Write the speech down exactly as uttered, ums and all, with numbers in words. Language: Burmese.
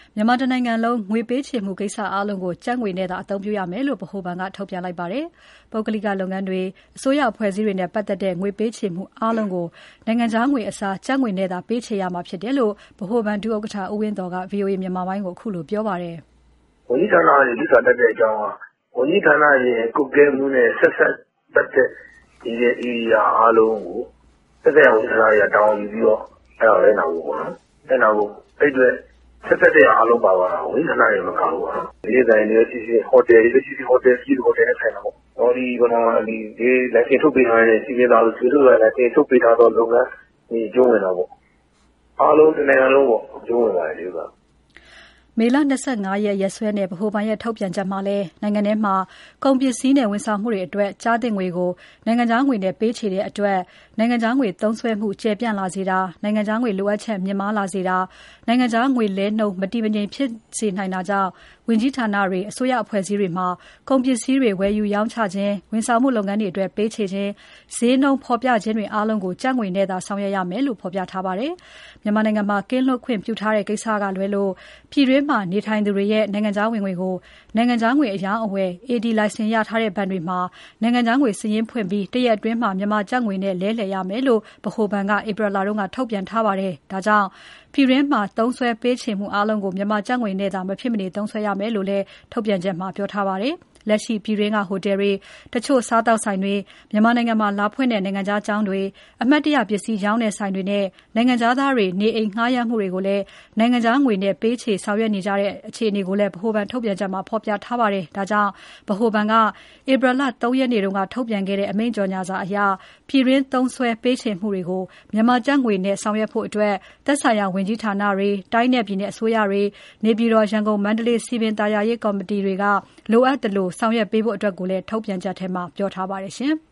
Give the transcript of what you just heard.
မြန်မာတနိုင်ငံလုံးငွေပေးချေမှုကိစ္စအားလုံးကိုကျပ်ငွေနဲ့သာအသုံးပြုရမယ်လို့ဗဟိုဘဏ်ကထုတ်ပြန်လိုက်ပါတယ်။ပုဂ္ဂလိကလုပ်ငန်းတွေအစိုးရအဖွဲ့အစည်းတွေနဲ့ပတ်သက်တဲ့ငွေပေးချေမှုအားလုံးကိုနိုင်ငံခြားငွေအစားကျပ်ငွေနဲ့သာပေးချေရမှာဖြစ်တယ်လို့ဗဟိုဘဏ်ဒုဥက္ကဋ္ဌဦးဝင်းသော်က ဗွီအိုအေမြန်မာပိုင်းကိုအခုလိုပြောပါတယ်။ဝန်ကြီးဌာနရဲ့လိစာတက်တဲ့အကြောင်းကဝန်ကြီးဌာနရဲ့ကုတ်ကဲမှုနဲ့ဆက်ဆက်ပတ်တဲ့ဒီရဲ့ area အားလုံးကိုသက်သက်ဝန်ကြီးဌာနရဲ့တောင်းယူပြီးတော့အဲ့ဒါလည်းနောက်ပေါ့နော်။အဲ့နောက်ကိုအဲ့တွေဆက်ဆက်တဲ့အားလုံးပါပါဝန်ကြီးဌာနရဲ့မကောက်ဘူးပေါ့နော်။ဒီတိုင်းလေးစီစီဟိုတယ်လေးစီစီဟိုတယ်စီဟိုတယ်နဲ့ဆိုင်တာပေါ့။ဟောဒီကနော်ဒီဒီလက်ရှိထုတ်ပေးထားတဲ့စီမံသားလို့သူတို့ကလည်းထုတ်ပေးထားတော့လုပ်ငန်းဒီကျုံးဝင်တာပေါ့။အားလုံးတစ်နိုင်ငံလုံးပေါ့ကျုံးဝင်ပါတယ်ဒီကမေလ၂၅ရက်ရက်စွဲနဲ့ဗဟိုဘဏ်ရဲ့ထုတ်ပြန်ချက်မှာလည်းနိုင်ငံထဲမှာကုန်ပစ္စည်းနဲ့ဝန်ဆောင်မှုတွေအတွက်ကြားသင့်ငွေကိုနိုင်ငံခြားငွေနဲ့ပေးချေတဲ့အတွက်နိုင်ငံခြားငွေသုံးစွဲမှုကျယ်ပြန့်လာစေတာနိုင်ငံခြားငွေလိုအပ်ချက်မြင့်မားလာစေတာနိုင်ငံခြားငွေလဲနှုန်းမတည်မငြိမ်ဖြစ်စေနိုင်တာကြောင့်ဝန်ကြီးဌာနတွေအစိုးရအဖွဲ့အစည်းတွေမှာကုန်ပစ္စည်းတွေဝယ်ယူရောင်းချခြင်းဝန်ဆောင်မှုလုပ်ငန်းတွေအတွက်ပေးချေခြင်းဈေးနှုန်းဖော်ပြခြင်းတွေအားလုံးကိုကျပ်ငွေနဲ့သာဆောင်ရွက်ရမယ်လို့ဖော်ပြထားပါတယ်။မြန်မာနိုင်ငံမှာကင်းလွတ်ခွင့်ပြုထားတဲ့ကိစ္စကလွဲလို့ပြည်တွင်းမှာနေထိုင်သူတွေရဲ့နိုင်ငံခြားဝင်ငွေကိုနိုင်ငံခြားငွေအရောင်းအဝယ် အေ ဒီ လိုင်စင်ရထားတဲ့ဘဏ်တွေမှာနိုင်ငံခြားငွေစာရင်းဖွင့်ပြီးတရက်အတွင်းမှာမြန်မာကျပ်ငွေနဲ့လဲလှယ်ရမယ်လို့ဗဟိုဘဏ်ကဧပြီလတုန်းကထုတ်ပြန်ထားပါတယ်။ဒါကြောင့်ပြည်တွင်းမှာသုံးစွဲပေးချေမှုအားလုံးကိုမြန်မာကျပ်ငွေနဲ့သာမဖြစ်မနေသုံးစွဲရမယ်လို့လည်းထုတ်ပြန်ချက်မှာပြောထားပါတယ်။လက်ရှိပြည်တွင်းကဟိုတယ်တွေတချို့စားတောက်ဆိုင်တွေမြန်မာနိုင်ငံမှာလာဖွင့်တဲ့နိုင်ငံခြားကျောင်းတွေအမှတ်တရပစ္စည်းရောင်းတဲ့ဆိုင်တွေနဲ့နိုင်ငံခြားသားတွေနေအိမ်ငှားရမ်းမှုတွေကိုလည်းနိုင်ငံခြားငွေနဲ့ပေးချေဆောင်ရွက်နေကြတဲ့အခြေအနေကိုလည်းဗဟိုဘဏ်ထုတ်ပြန်ချက်မှာဖော်ပြထားပါတယ်။ဒါကြောင့်ဗဟိုဘဏ်ကဧပြီလ၃ရက်နေ့တုန်းကထုတ်ပြန်ခဲ့တဲ့အမိန့်ကြော်ညာစာအရပြည်တွင်းသုံးစွဲပေးချေမှုတွေကိုမြန်မာကျပ်ငွေနဲ့ဆောင်ရွက်ဖို့အတွက်သက်ဆိုင်ရာဝန်ကြီးဌာနတွေတိုင်းနယ်ပြည်နယ်အစိုးရတွေနေပြည်တော်ရန်ကုန်မန္တလေးစီပင်သာယာရေးကော်မတီတွေကလိုအပ်သလိုဆောင်ရွက်ပေးဖို့အတွက်ကိုလည်းထုတ်ပြန်ချက်ထဲမှာပြောထားပါတယ်ရှင်။